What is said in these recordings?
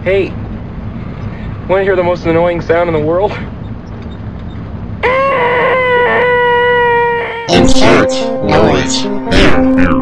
Hey, want to hear the most annoying sound in the world? Insert noise here.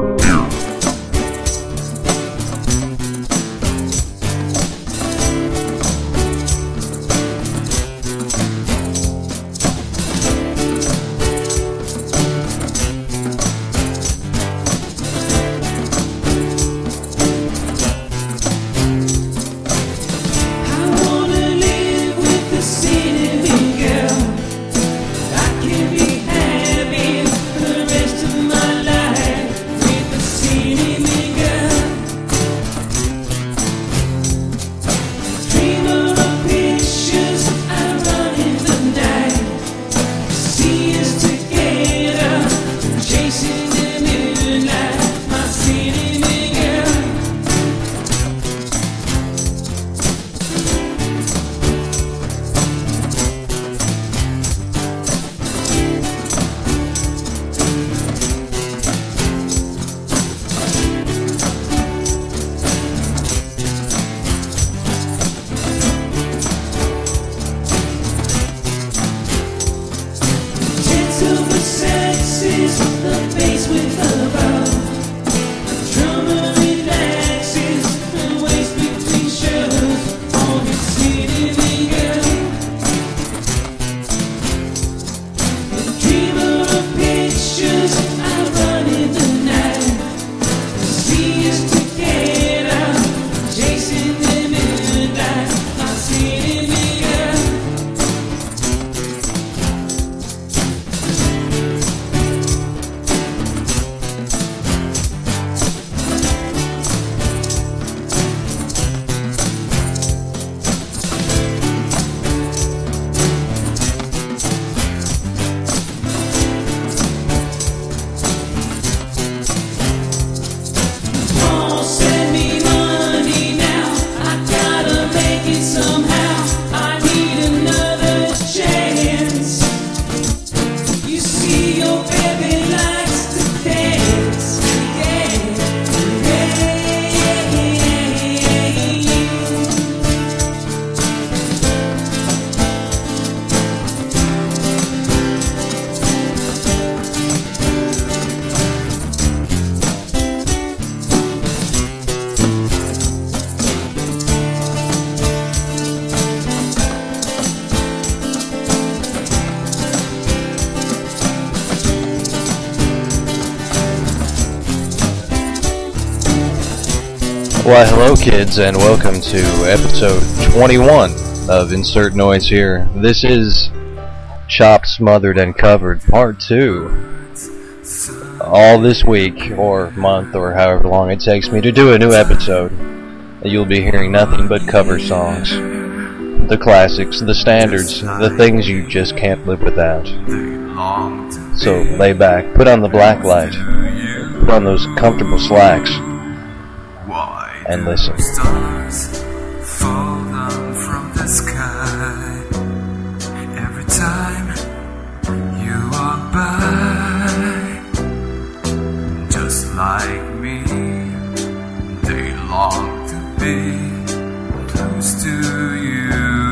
Why, hello kids, and welcome to episode 21 of Insert Noise here. This is Chopped, Smothered, and Covered, part 2. All this week, or month, or however long it takes me to do a new episode, you'll be hearing nothing but cover songs. The classics, the standards, the things you just can't live without. So lay back, put on the black light, put on those comfortable slacks, and listen. Stars fall down from the sky every time you walk by. Just like me, they long to be close to you.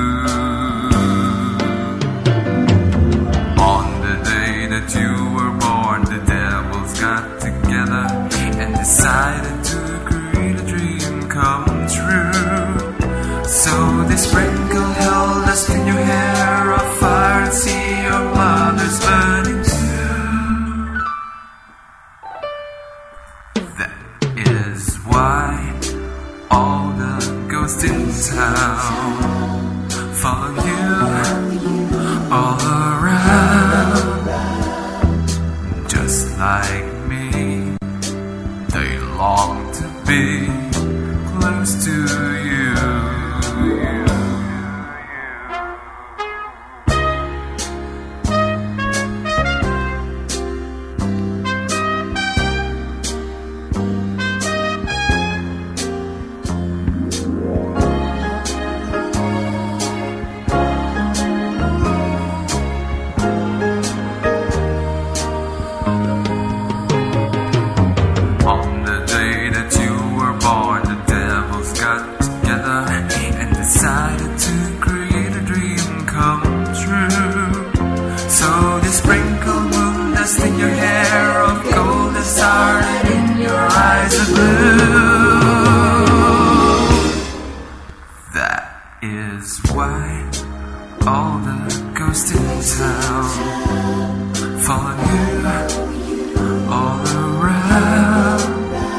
On the day that you were born, the devils got together and decided to come true. So they sprinkle hell dust in your hair of fire and see your mother's burning too. That is why all the ghosts in town follow you all around. Just like me, they long to be close to you. On the day that you were born, the devils got together is why all the ghosts in town follow you all around.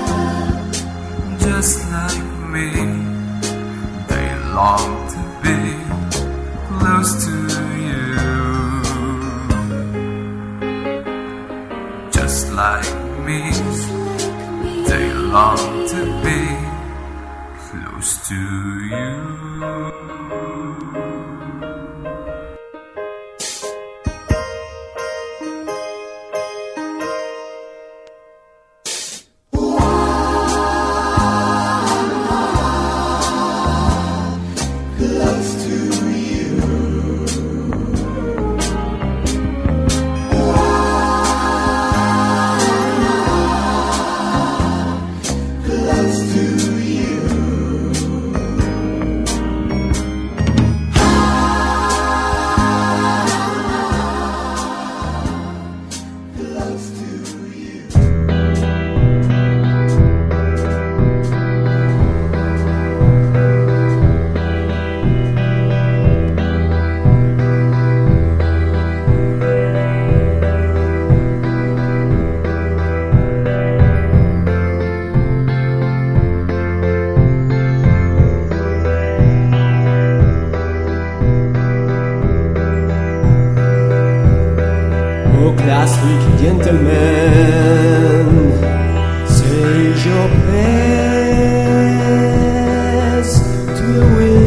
Just like me, they long to be close to you. Just like me, they long to be close to you. Classic gentlemen, say your prayers to the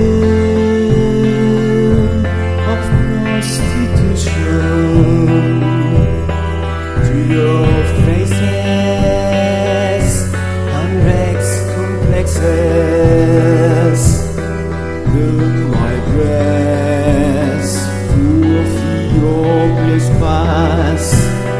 wind of prostitution, to your faces and Rex complexes. Look my breast full of your bliss past.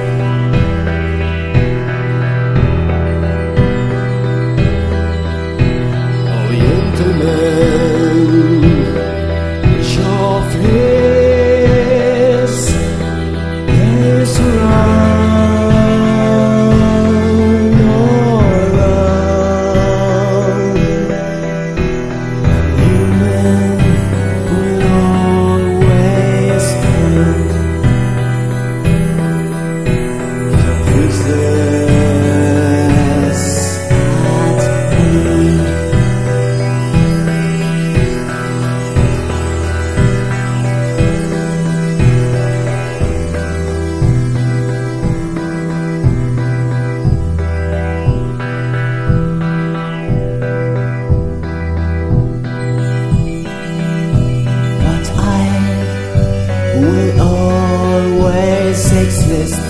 Will always exist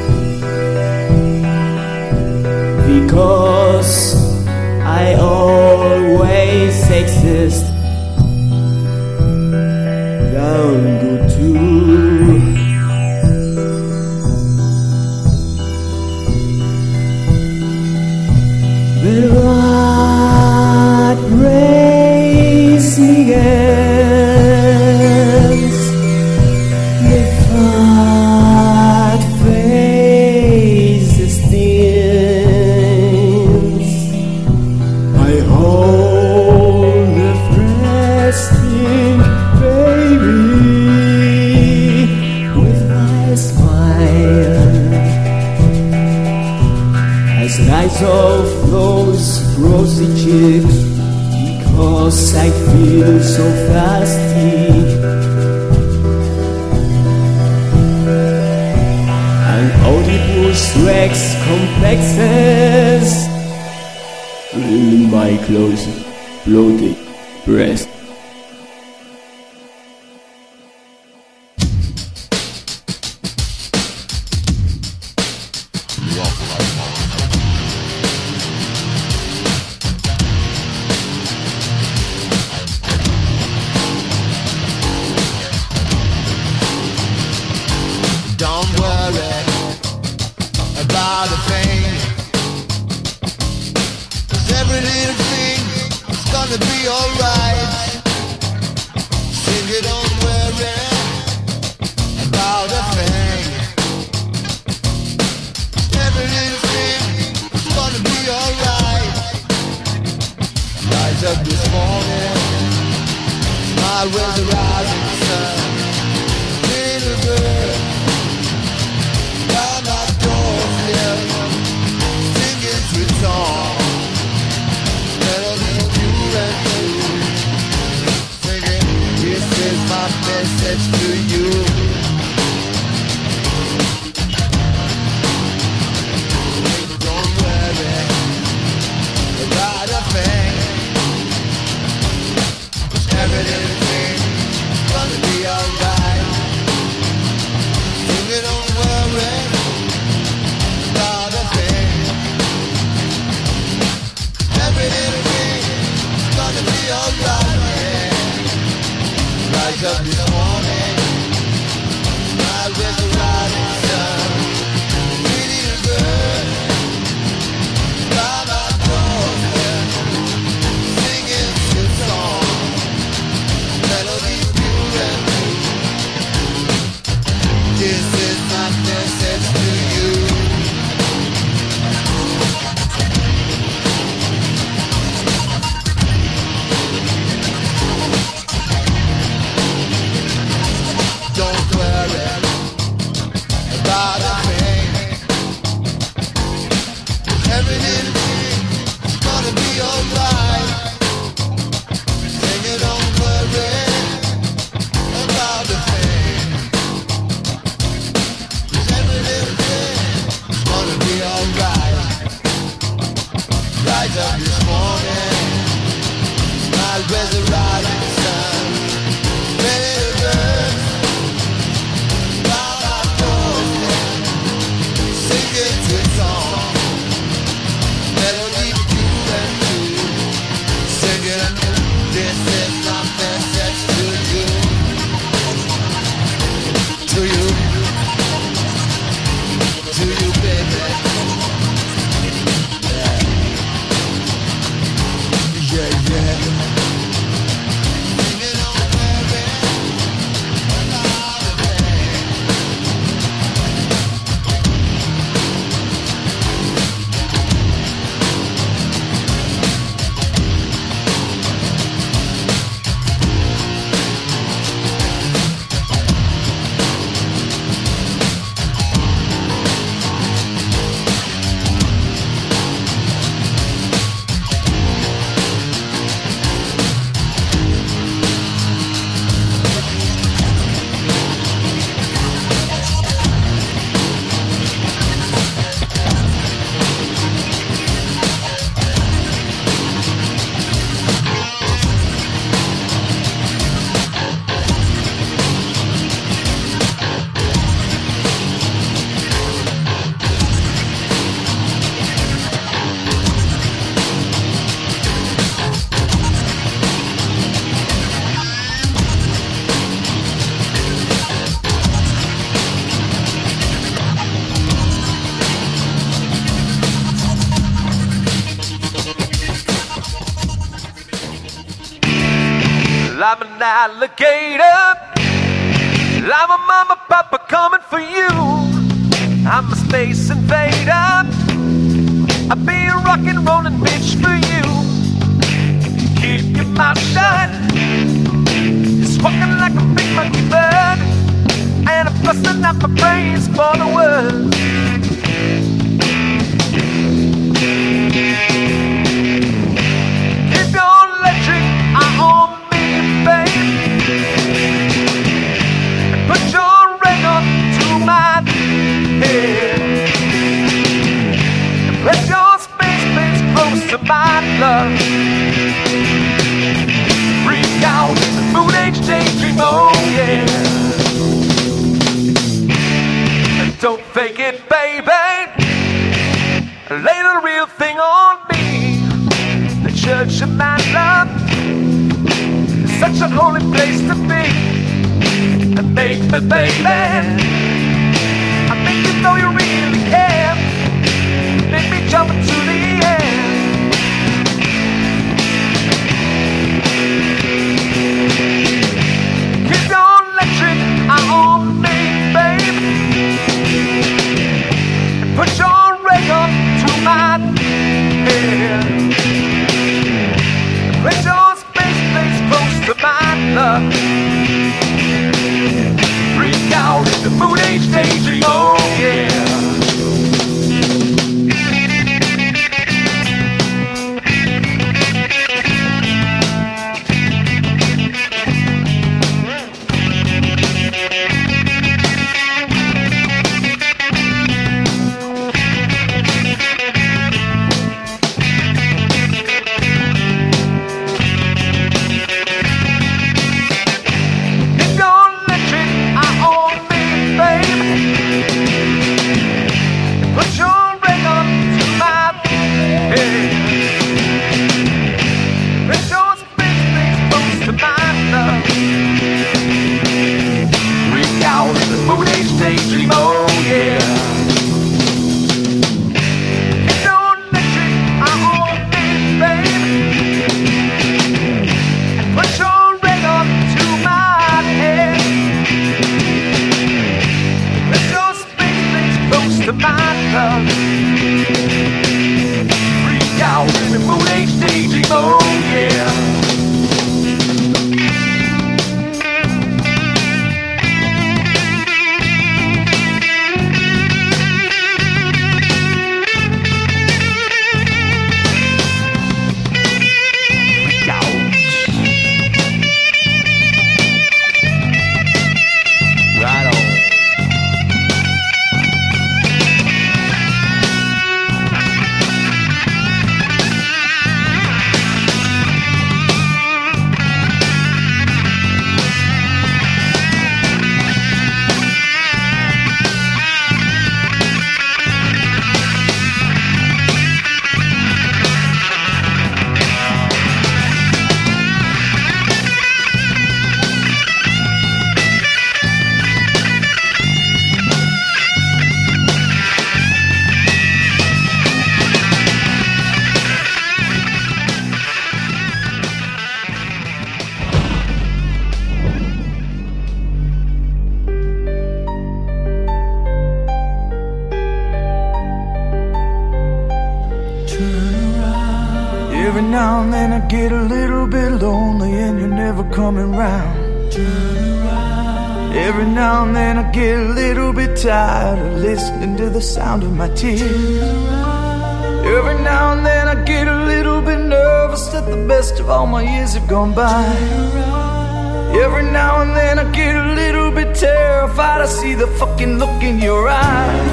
because I always exist. Down good too. But what raised me against the fat faces things I hold the fresh thing, baby, with my smile. As nights of those rosy cheeks, because I feel so thirsty. Oedipus Rex complexes in my close bloated breast. Don't worry about a thing, 'cause every little thing is gonna be alright. Sing it, don't worry about a thing. Every little thing is gonna be alright. Rise up this morning, smile where's the rising sun? Little bird by my doorstep, singing sweet song, melody pure and true, singing, this is my message to you. Don't worry about a thing, everything's gonna be alright. Sing it, don't worry about a thing, everything's gonna be alright. Rise up this morning, rise with the rising sun. Pretty little bird by my doorstep, singing sweet song, melody pure and true. This is my message to you. Don't worry about a thing, everything's gonna be alright. Sing it, don't worry about a thing, everything's gonna be alright. Rise up this morning, smile with the rising sun. Little bird by my doorstep, singing sweet song, melody pure and true, singing, this is my message to you, to you, to you, baby. Yeah, yeah, yeah. Sing it, don't worry about a thing. I'm an alligator, I'm a mama papa coming for you. I'm a space invader, I'll be a rock and rollin' bitch for you. Keep your mouth shut, it's walking like a big monkey bird, and I'm busting out my brains for the world. Keep your electric eye on me, babe, and put your radar to my head, and press your space close to my love. Freak out, the moon age daydream, oh yeah. And don't fake it, baby, lay the real thing on me. The church of my love is such a holy place to be. And make me, baby, I make you know you really care. Make me jump into the air. Keep your electric eye on me, babe, and put your radar to my head. Put your space close to my love. now and then I get a little bit lonely and you're never coming round. Every now and then I get a little bit tired of listening to the sound of my tears. Every now and then I get a little bit nervous that the best of all my years have gone by. Every now and then I get a little bit terrified. I see the fucking look in your eyes.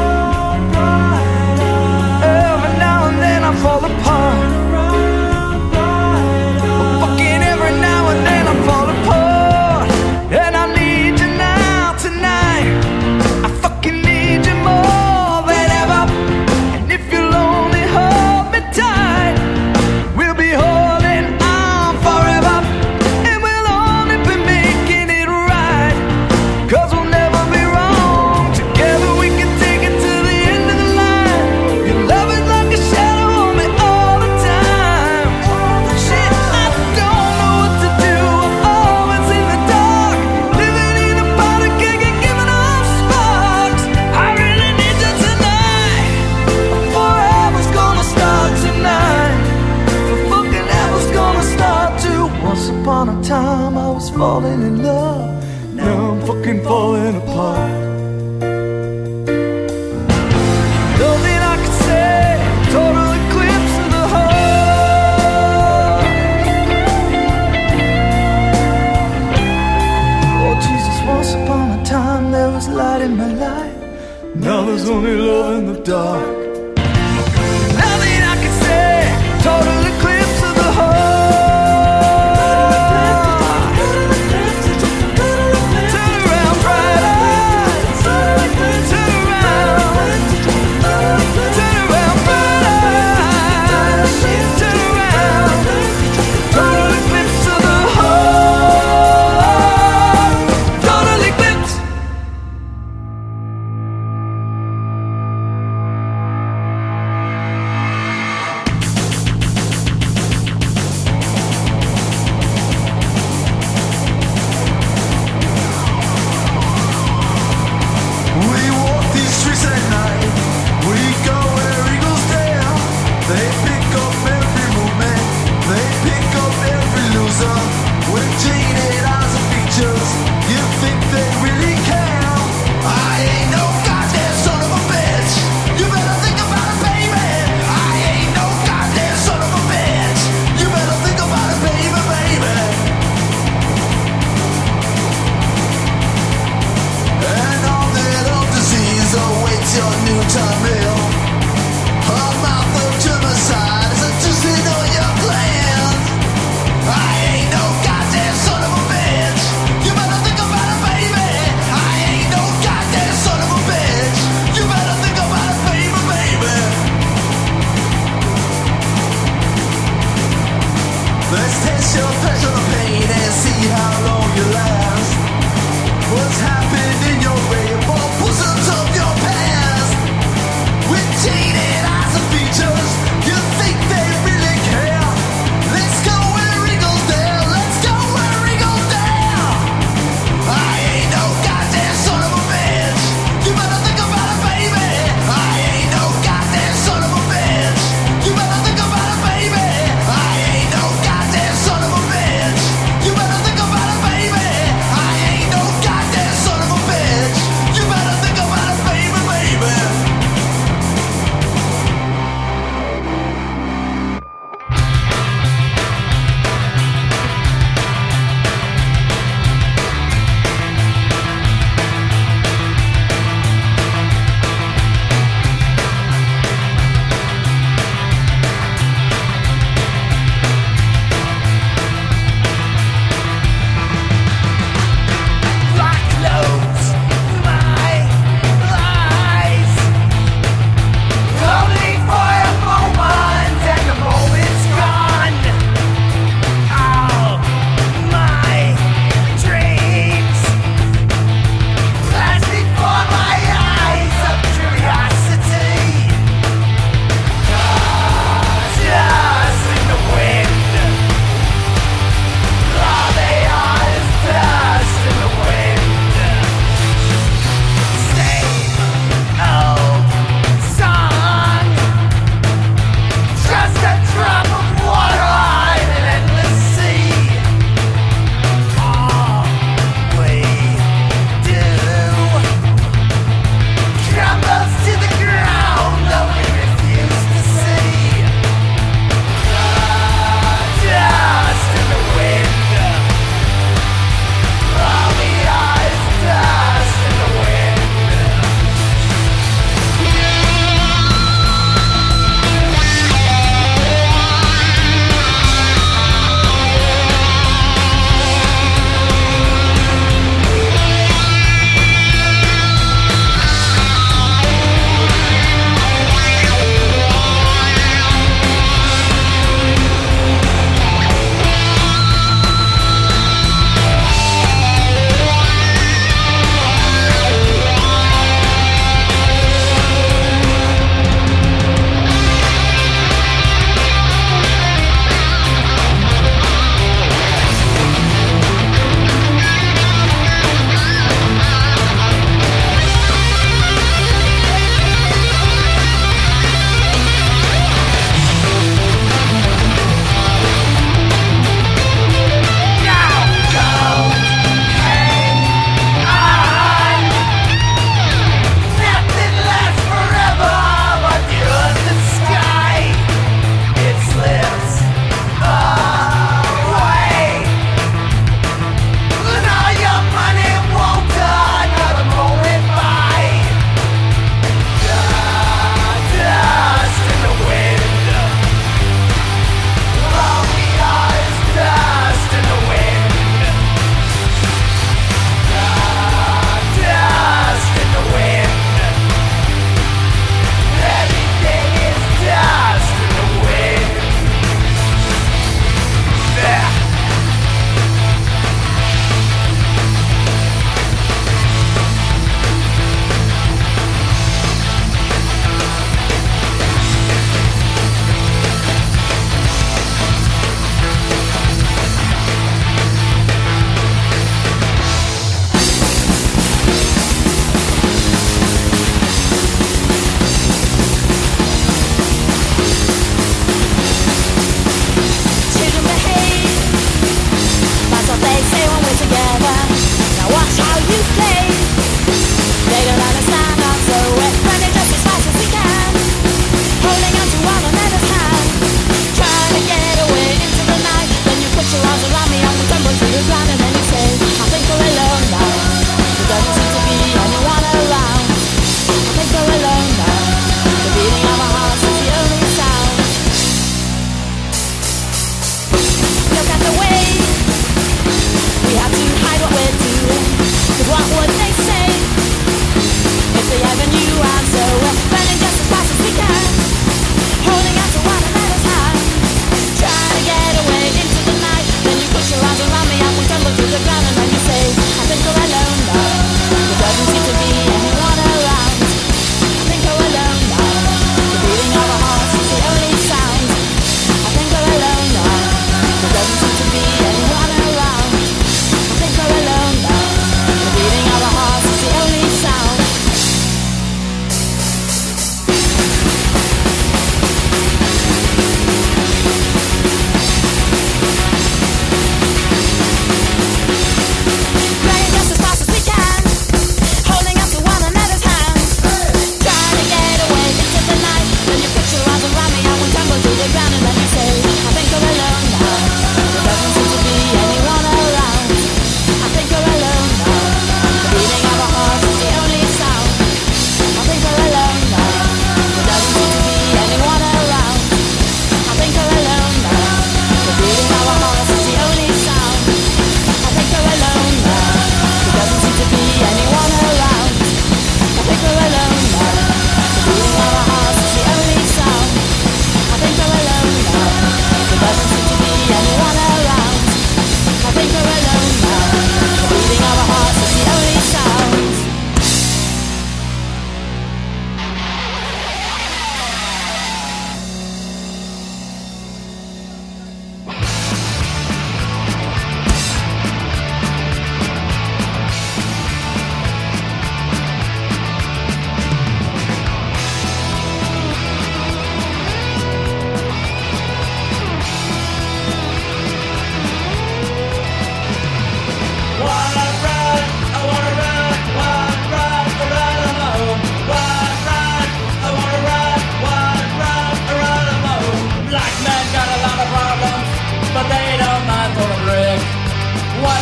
Every now and then I fall apart. Fucking every now and then I fall apart. And I need you now, tonight. I fucking need you more than ever. And if you'll only hold me tight, we'll be holding on forever. And we'll only be making it right, 'cause we'll never be wrong. Together we can take it to the end of the line. Your love is like a shadow on me all the time. Shit, I don't know what to do. I'm always in the dark, living in a powder keg and giving off sparks. I really need you tonight. Forever's gonna start tonight. The fucking ever's gonna start to. Once upon a time I was falling in love. Now I'm fucking falling apart. Nothing I could say, total eclipse of the heart. Oh Jesus, once upon a time there was light in my life. Now there's only love in the dark. Nothing I could say, total eclipse of the heart. Turn around, bright eyes. Turn around. Turn around, bright eyes. Turn around. Total eclipse of the heart. Total eclipse.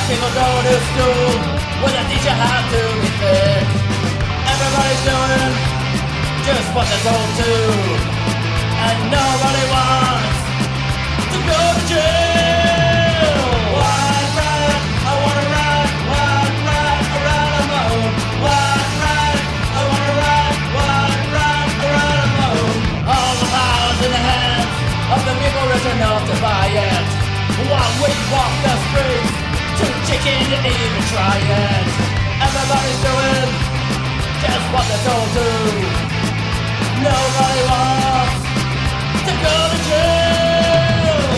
people go to school where they teach you how to be fit. Everybody's doing just what they're told to, and nobody wants to go to jail. One ride, I wanna ride. One ride around the moon. One ride, I wanna ride. One ride around the moon. All the power's in the hands of the people rich enough to buy it. While we walk the streets, too chicken to even try it. Everybody's doing just what they're told to. Nobody wants to go to jail.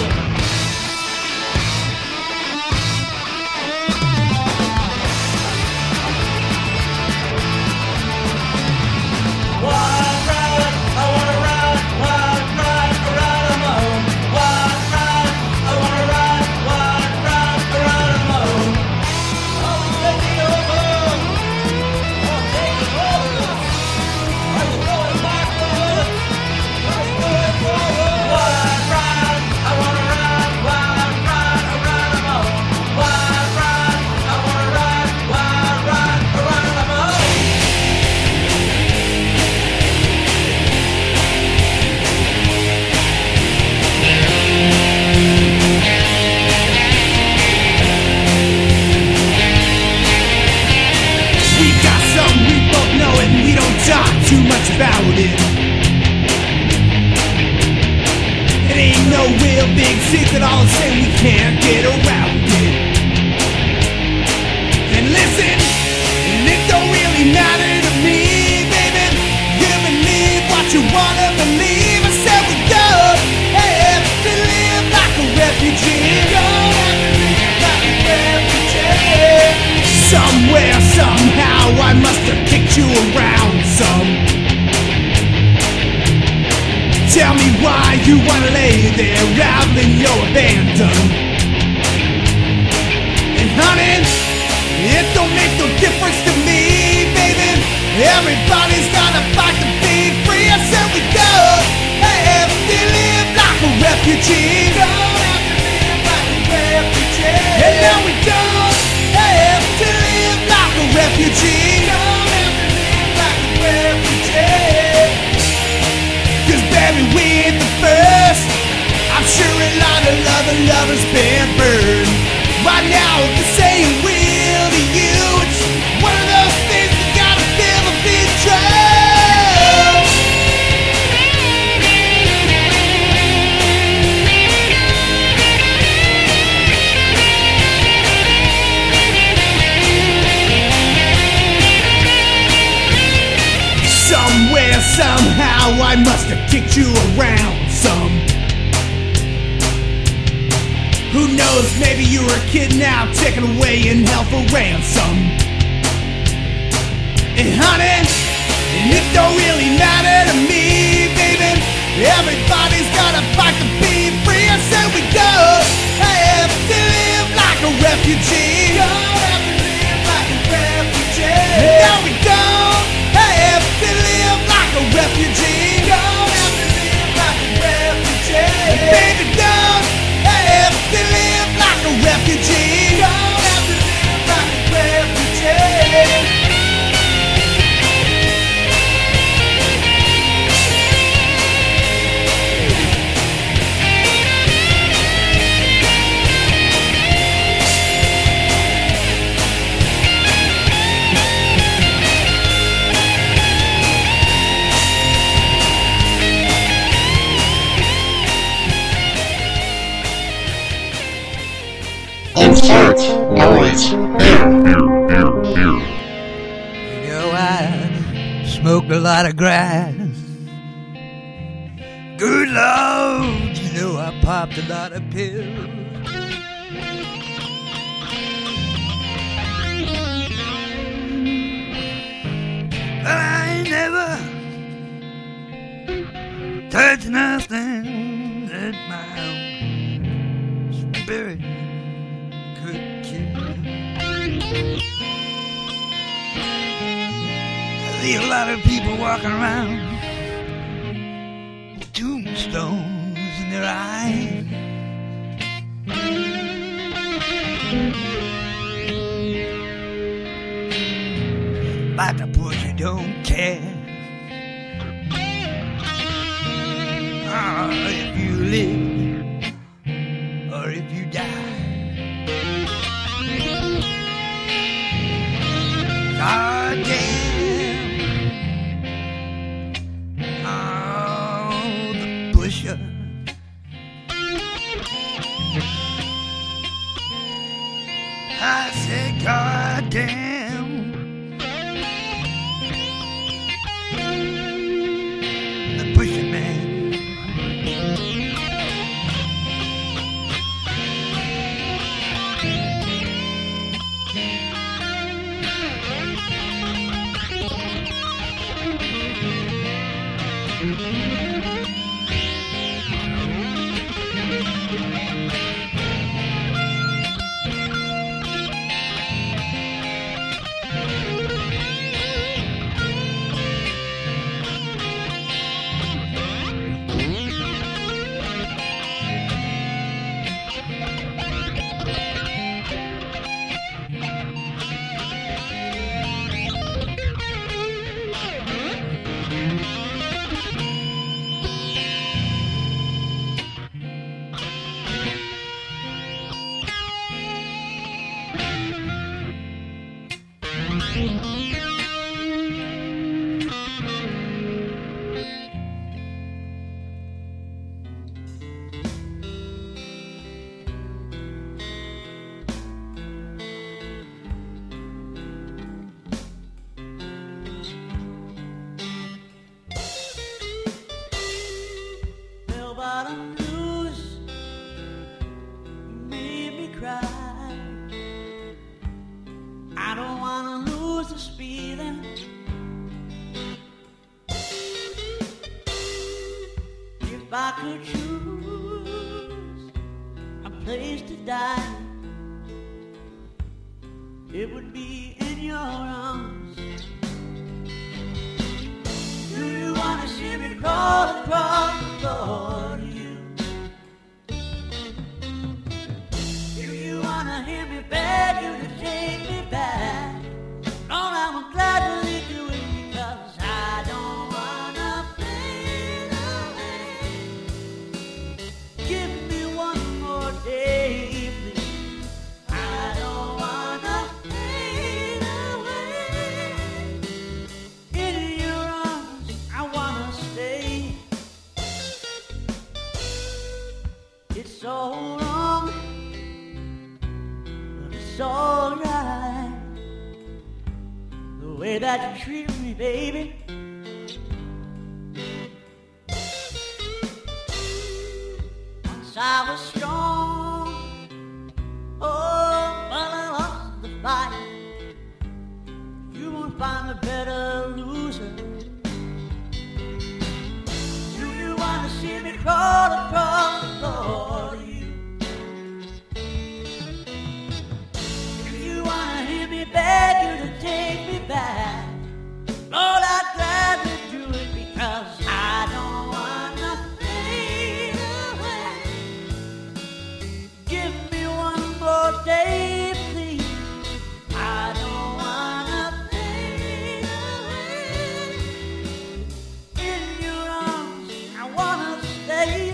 One ride, I wanna ride. One ride around the moon. One ride, I wanna ride. One ride around the moon. I'm taking over. I'm taking over. Are you going backwards? Are you going forward? One ride, I wanna ride. One ride around the moon. One ride, I wanna ride. One ride around the moon. We got something we both know and we don't talk too much about it. It ain't no real big secret, all the same we can't get around it. And listen, and it don't really matter to me, baby. You believe what you wanna believe. I said we don't have to live like a refugee. Don't have to live like a refugee. Somewhere, somehow, I must have kicked you around some. Tell me why you wanna lay there rattling your abandon. And honey, it don't make no difference to me, baby. Everybody's gotta fight to be free. I said we don't have to live like a refugee. Don't have to live like a refugee. And now we don't have to live like a refugee. Don't have to live like a refugee. 'Cause baby, we ain't the first. I'm sure a lot of lovers been burned. Right now, the saying will to you. It's one of those things that gotta fill a big drum. Somewhere, somehow, I must have kicked you around some. Who knows, maybe you were a kid now, taken away and held for ransom. And honey, and it don't really matter to me, baby. Everybody's gotta fight to be free. I said we don't have to live like a refugee. Don't have to live like a refugee. No, we don't have to live like a refugee. Don't have to live like a refugee. Baby, don't have to live like a refugee. Don't have to live like a refugee. Insert noise. Here. You know, I smoked a lot of grass. Good Lord, you know, I popped a lot of pills. But I ain't never touched nothing that my own spirit could kill. I see a lot of people walking around with tombstones in their eyes. about the push, you don't care. If you live or if you die. God damn. Oh, the pusher. I said, God damn. The pusher man. Bell-bottom blues made me cry. I don't wanna lose this feeling. If I could choose a place to die, it would be in your arms. Do you wanna see me crawl across the floor to you? Do you wanna hear me beg you to take me back? Lord, I would gladly do it because I don't wanna fade away. Give me one more day, please. I don't wanna fade away. In your arms, I wanna stay. It's so long, but it's alright. The way that you treat me, baby. Once I was strong, oh, but I lost the fight. You won't find a better loser. Do you wanna see me crawl across the floor to you? Do you wanna hear me beg you to take me back? Lord, I'd gladly do it because I don't wanna fade away. Give me one more day, please. I don't wanna fade away. In your arms, I wanna stay.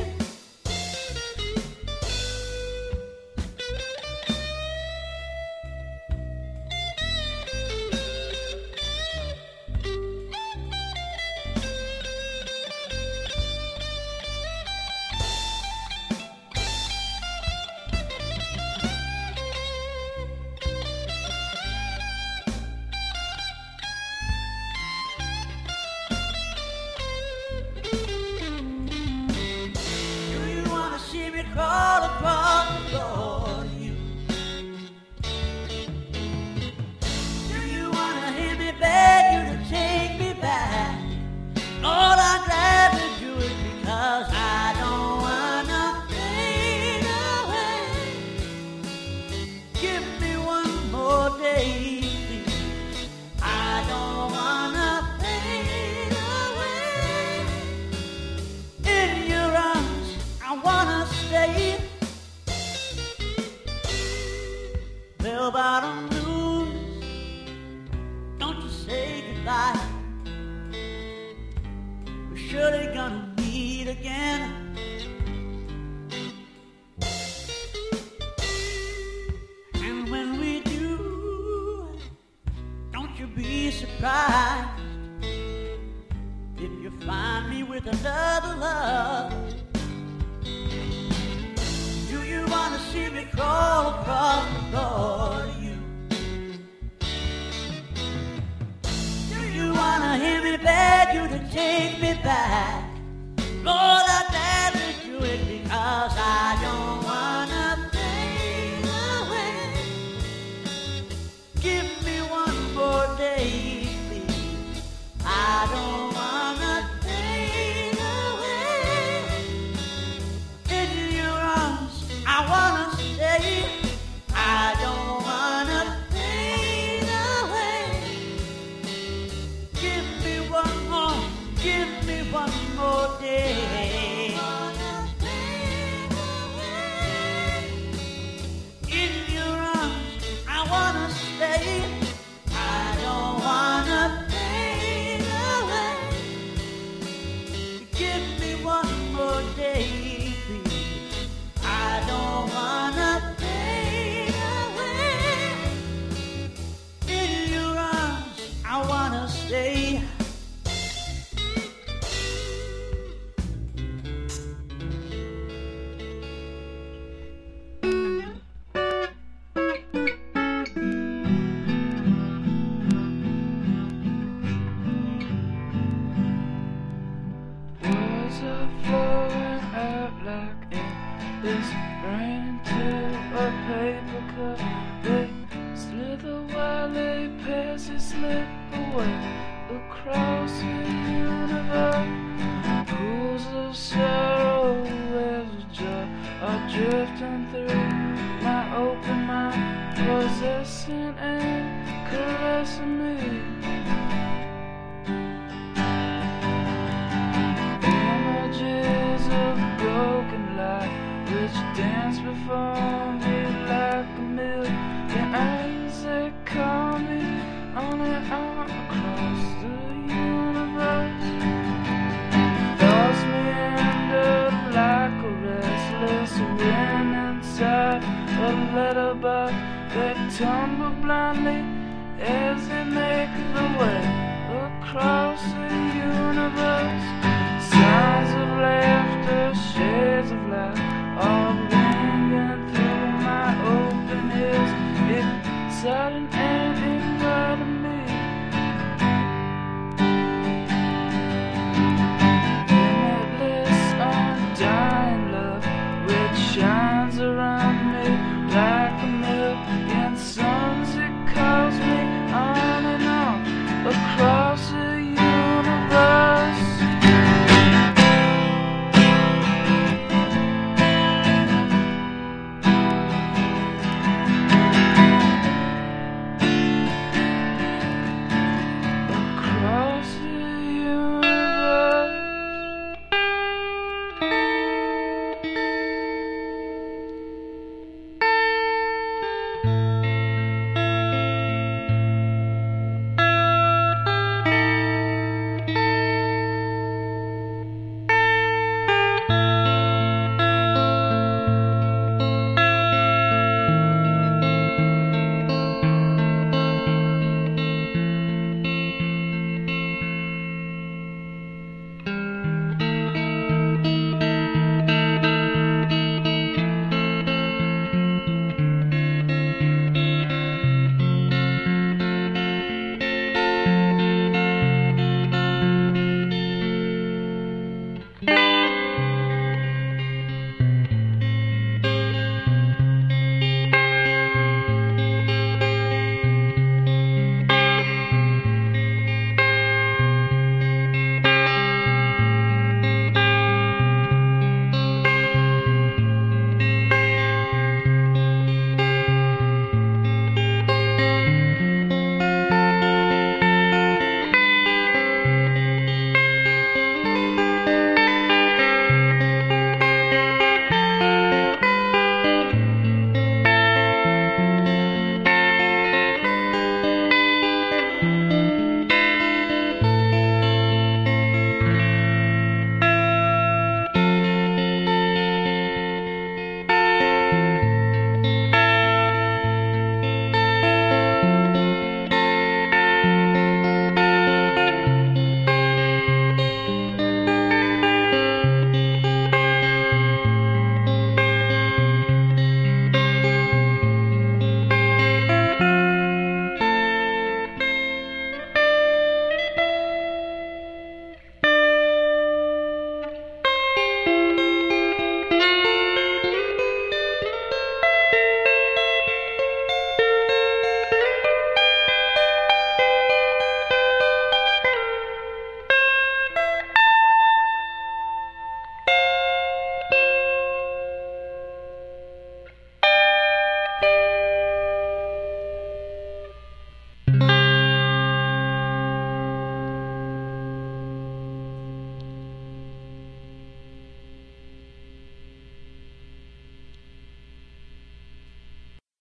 Do you wanna see me crawl across the floor to you? Do you wanna hear me beg you to take me back? Lord, I'd gladly do it because I don't wanna fade away. Give me one more day, please. I don't wanna fade away. In your arms, I wanna stay. Bell-bottom blues, don't you say Christ. If you find me with another love, do you want to see me crawl across the floor to you? Do you want to hear me beg you to take me back? Lord, I never do it because I don't want to fade away. Give me one more day, please. I don't want to fade away. In your arms, I want to stay. I don't want to fade away. Give me one more day. In your arms, I wanna stay. I don't wanna fade away. Give me one more day, please. I don't wanna fade away. In your arms, I wanna stay. Tumble blindly as they make the way across the universe. Sounds of laughter, shades of light, all ringing through my open ears. It's sudden and